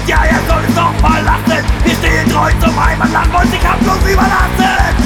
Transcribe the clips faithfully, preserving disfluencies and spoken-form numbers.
ja, er soll es doch verlassen. Wir stehen treu zum Heimatland, wollen sich kampflos überlassen.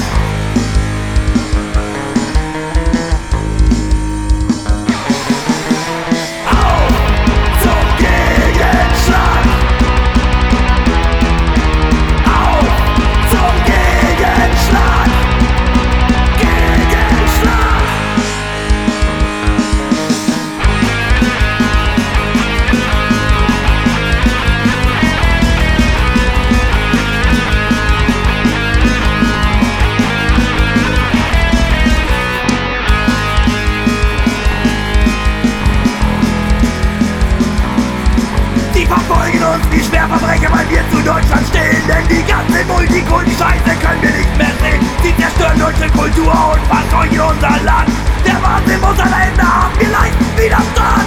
Die Schwerverbrecher, weil wir zu Deutschland stehen, denn die ganze Multikulti-Scheiße können wir nicht mehr sehen. Sie zerstören deutsche Kultur und verseuchen unser Land. Der Wahnsinn muss ein Ende haben, wir leisten Widerstand.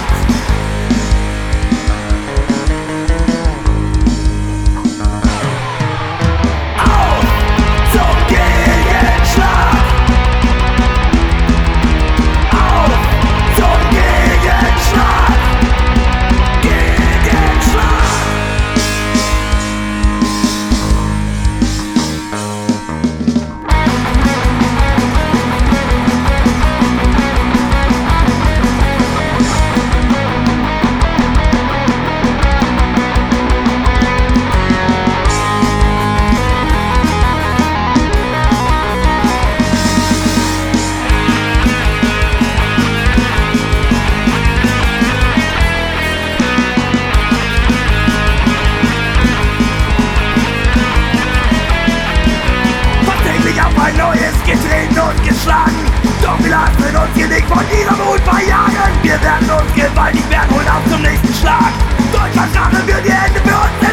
Ein neues getreten und geschlagen, doch wir lassen uns hier nicht von dieser Mut verjagen. Wir werden uns gewaltig werden, holen auf zum nächsten Schlag. Deutschlands Rache wird ihr Ende für uns.